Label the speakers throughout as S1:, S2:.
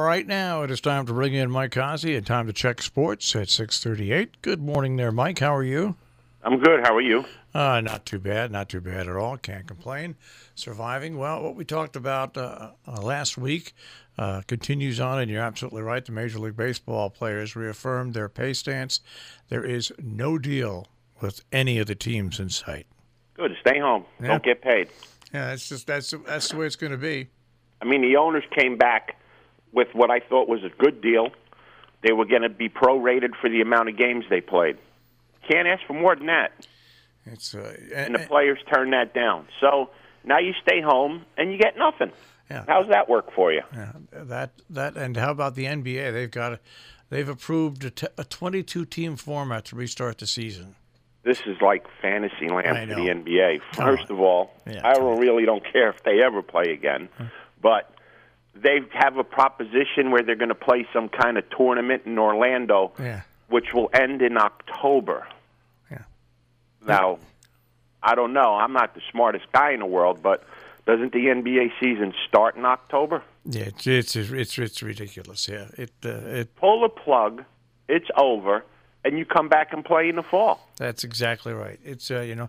S1: right, now it is time to bring in Mike Hazy and time to check sports at 6:38. Good morning there, Mike. How are you?
S2: I'm good. How are you?
S1: Not too bad. Not too bad at all. Can't complain. Surviving. Well, what we talked about last week continues on, and you're absolutely right. The Major League Baseball players reaffirmed their pay stance. There is no deal with any of the teams in sight.
S2: Good. Stay home.
S1: Yeah.
S2: Don't get paid.
S1: Yeah, that's the way it's going to be.
S2: I mean, the owners came back with what I thought was a good deal. They were going to be prorated for the amount of games they played. Can't ask for more than that. And the players turned that down. So now you stay home and you get nothing.
S1: Yeah.
S2: How's that work for you?
S1: Yeah, that and how about the NBA? They've approved a 22-team format to restart the season.
S2: This is like fantasy land for the NBA. First of all,
S1: Yeah,
S2: I really don't care if they ever play again, but they have a proposition where they're going to play some kind of tournament in Orlando, which will end in October.
S1: Yeah.
S2: Now, I don't know. I'm not the smartest guy in the world, but doesn't the NBA season start in October?
S1: Yeah, it's ridiculous. Yeah, it
S2: pull the plug. It's over. And you come back and play in the fall.
S1: That's exactly right. It's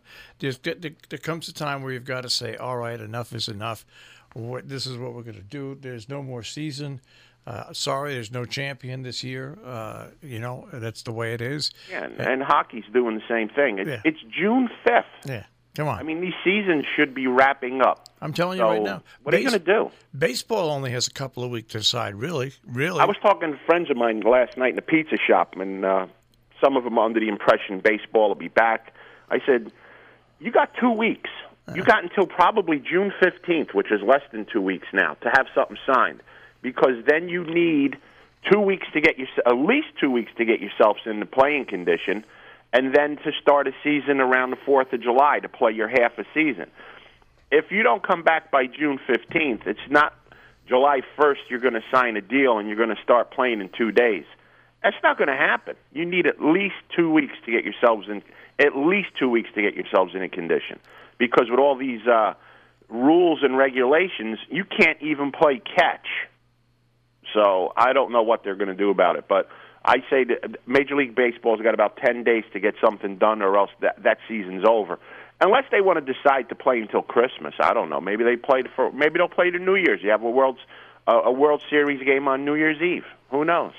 S1: there comes a time where you've got to say, all right, enough is enough. This is what we're going to do. There's no more season. Sorry, there's no champion this year. That's the way it is.
S2: Yeah, and hockey's doing the same thing. It's June 5th.
S1: Yeah, come on.
S2: I mean, these seasons should be wrapping up.
S1: I'm telling you right now.
S2: What are you going to do?
S1: Baseball only has a couple of weeks to decide, really.
S2: I was talking to friends of mine last night in a pizza shop, and some of them are under the impression baseball will be back. I said, you got 2 weeks. You got until probably June 15th, which is less than 2 weeks now, to have something signed. Because then you need 2 weeks to get at least 2 weeks to get yourselves in the playing condition, and then to start a season around the 4th of July to play your half a season. If you don't come back by June 15th, it's not July 1st you're going to sign a deal and you're going to start playing in 2 days. That's not going to happen. You need at least 2 weeks to get yourselves in. At least 2 weeks to get yourselves in a condition, because with all these rules and regulations, you can't even play catch. So I don't know what they're going to do about it. But I say that Major League Baseball's got about 10 days to get something done, or else that season's over. Unless they want to decide to play until Christmas, I don't know. Maybe they'll play to New Year's. You have a World Series game on New Year's Eve. Who knows?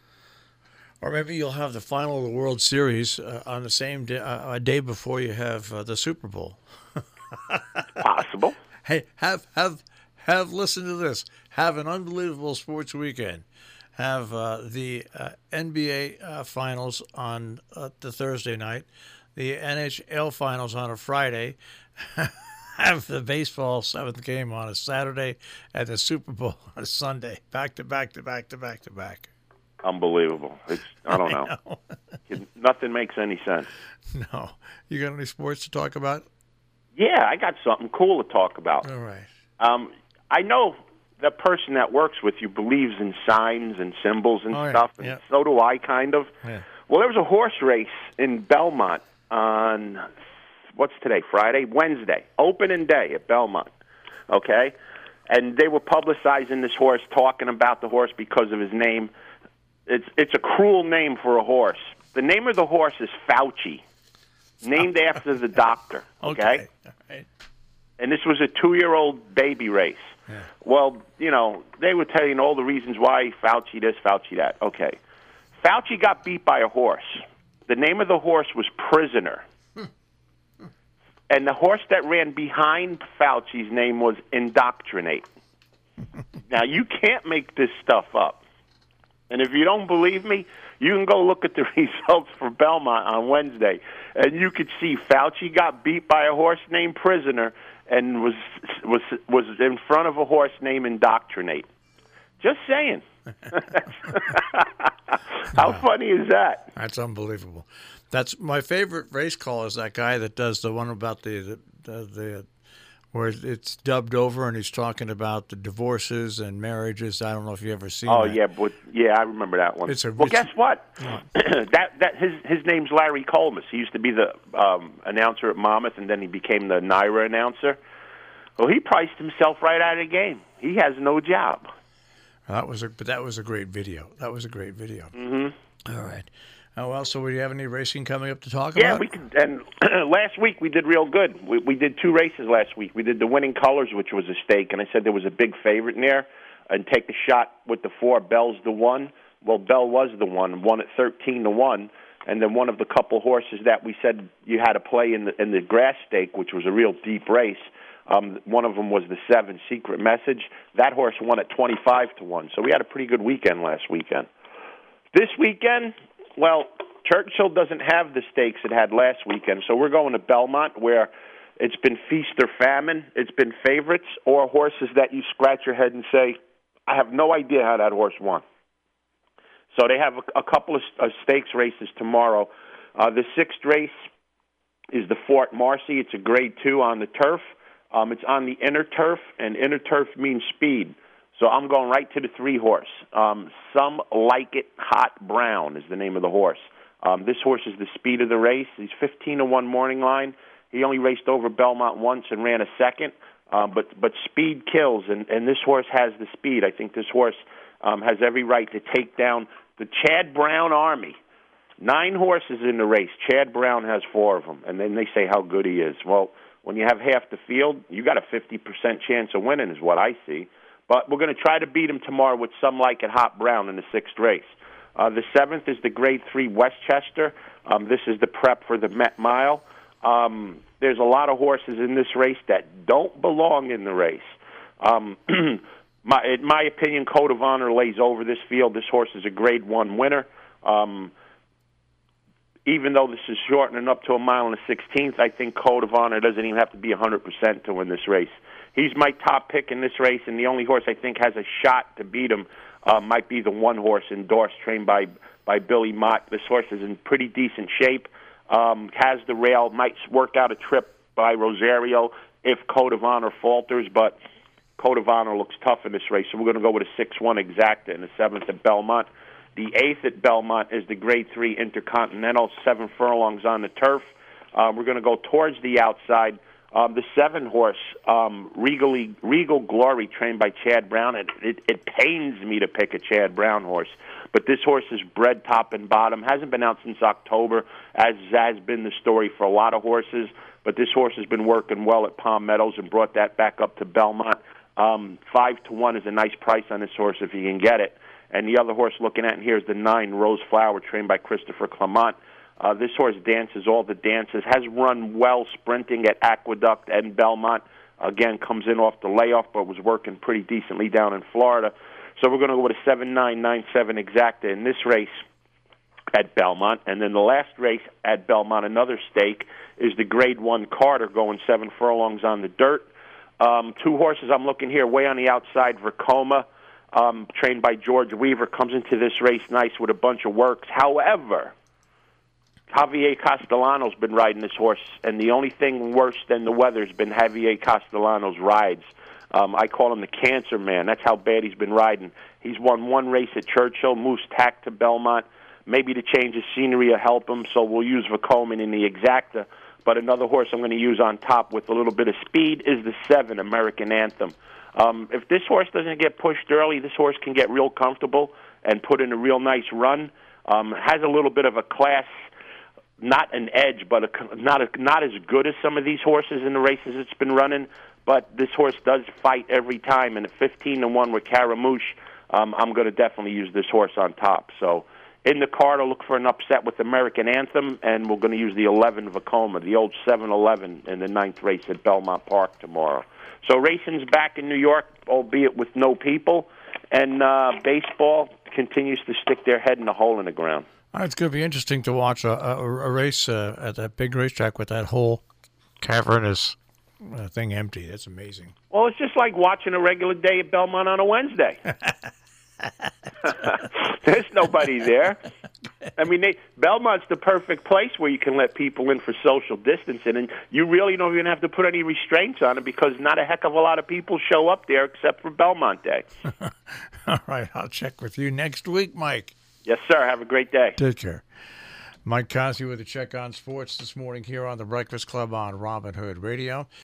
S1: Or maybe you'll have the final of the World Series on the same day, a day before you have the Super Bowl.
S2: Possible.
S1: Hey, have listen to this. Have an unbelievable sports weekend. Have the NBA finals on the Thursday night, the NHL finals on a Friday. Have the baseball seventh game on a Saturday, and the Super Bowl on a Sunday. Back to back to back to back to back.
S2: Unbelievable. I don't know. Nothing makes any sense.
S1: No. You got any sports to talk about?
S2: Yeah, I got something cool to talk about.
S1: All right.
S2: I know the person that works with you believes in signs and symbols and stuff, and so do I, kind of.
S1: Yeah.
S2: Well, there was a horse race in Belmont on, what's today, Friday? Wednesday. Opening day at Belmont, okay? And they were publicizing this horse, talking about the horse because of his name. It's a cruel name for a horse. The name of the horse is Fauci, named after the doctor. Okay?
S1: All right.
S2: And this was a 2-year-old baby race.
S1: Yeah.
S2: Well, they were telling all the reasons why Fauci this, Fauci that. Okay. Fauci got beat by a horse. The name of the horse was Prisoner. And the horse that ran behind Fauci's name was Indoctrinate. Now, you can't make this stuff up. And if you don't believe me, you can go look at the results for Belmont on Wednesday, and you could see Fauci got beat by a horse named Prisoner and was in front of a horse named Indoctrinate. Just saying. How funny is that?
S1: That's unbelievable. That's my favorite race call is that guy that does the one about the where it's dubbed over and he's talking about the divorces and marriages. I don't know if you ever seen that.
S2: Yeah, I remember that one. Guess what? that his name's Larry Colmus. He used to be the announcer at Monmouth, and then he became the NYRA announcer. Well, he priced himself right out of the game. He has no job.
S1: That was a great video. That was a great video.
S2: Mm-hmm.
S1: All right. Well, so do you have any racing coming up to talk
S2: Yeah,
S1: about?
S2: we could. And last week we did real good. We did 2 races last week. We did the Winning Colors, which was a stake, and I said there was a big favorite in there, and take the shot with the 4. Bell's the one. Well, Bell was the one. Won at 13-1. And then one of the couple horses that we said you had to play in the grass stake, which was a real deep race. One of them was the 7, Secret Message. That horse won at 25-1. So we had a pretty good weekend last weekend. This weekend, well, Churchill doesn't have the stakes it had last weekend, so we're going to Belmont, where it's been feast or famine. It's been favorites or horses that you scratch your head and say, I have no idea how that horse won. So they have a couple of stakes races tomorrow. The 6th race is the Fort Marcy. It's a Grade 2 on the turf. It's on the inner turf, and inner turf means speed. So I'm going right to the 3 horse. Some Like It Hot Brown is the name of the horse. This horse is the speed of the race. He's 15-1 morning line. He only raced over Belmont once and ran a second. But speed kills, and this horse has the speed. I think this horse has every right to take down the Chad Brown Army. 9 horses in the race. Chad Brown has 4 of them, and then they say how good he is. Well, when you have half the field, you got a 50% chance of winning is what I see. But we're going to try to beat him tomorrow with Some Like It Hot Brown in the 6th race. The 7th is the Grade 3 Westchester. This is the prep for the Met Mile. There's a lot of horses in this race that don't belong in the race. In my opinion, Code of Honor lays over this field. This horse is a Grade 1 winner. Even though this is shortening up to a mile and a 16th, I think Code of Honor doesn't even have to be 100% to win this race. He's my top pick in this race, and the only horse I think has a shot to beat him might be the 1 horse Endorsed, trained by Billy Mott. This horse is in pretty decent shape, has the rail, might work out a trip by Rosario if Code of Honor falters, but Code of Honor looks tough in this race, so we're going to go with a 6-1 Exacta in the 7th at Belmont. The 8th at Belmont is the Grade 3 Intercontinental, 7 furlongs on the turf. We're going to go towards the outside. The 7 horse, Regal Glory, trained by Chad Brown. It pains me to pick a Chad Brown horse, but this horse is bred top and bottom. Hasn't been out since October, as has been the story for a lot of horses. But this horse has been working well at Palm Meadows and brought that back up to Belmont. 5-1 is a nice price on this horse if you can get it. And the other horse looking at here is the 9 Rose Flower, trained by Christopher Clement. This horse dances all the dances, has run well sprinting at Aqueduct and Belmont. Again, comes in off the layoff, but was working pretty decently down in Florida. So we're going to go with a 7-9-9-7 Exacta in this race at Belmont. And then the last race at Belmont, another stake, is the Grade 1 Carter, going 7 furlongs on the dirt. 2 horses I'm looking here, way on the outside, Vekoma, trained by George Weaver, comes into this race nice with a bunch of works. However, Javier Castellano's been riding this horse, and the only thing worse than the weather has been Javier Castellano's rides. I call him the cancer man. That's how bad he's been riding. He's won 1 race at Churchill, Moose Tack to Belmont. Maybe the change of scenery will help him, so we'll use Vekoma in the Exacta. But another horse I'm going to use on top with a little bit of speed is the 7, American Anthem. If this horse doesn't get pushed early, this horse can get real comfortable and put in a real nice run. Has a little bit of a class, not an edge, but not as good as some of these horses in the races it's been running. But this horse does fight every time, and at 15-1 with Caramouche, I'm going to definitely use this horse on top. So in the card, I'll look for an upset with American Anthem, and we're going to use the 11 Vekoma, the old 7-11 in the 9th race at Belmont Park tomorrow. So racing's back in New York, albeit with no people, and baseball continues to stick their head in a hole in the ground.
S1: It's going to be interesting to watch a race at that big racetrack with that whole cavernous thing empty. That's amazing.
S2: Well, it's just like watching a regular day at Belmont on a Wednesday. There's nobody there. I mean, Belmont's the perfect place where you can let people in for social distancing, and you really don't even have to put any restraints on it because not a heck of a lot of people show up there except for Belmont Day.
S1: All right, I'll check with you next week, Mike.
S2: Yes, sir. Have a great day.
S1: Take care. Mike Cosby with a check on sports this morning here on the Breakfast Club on Robin Hood Radio.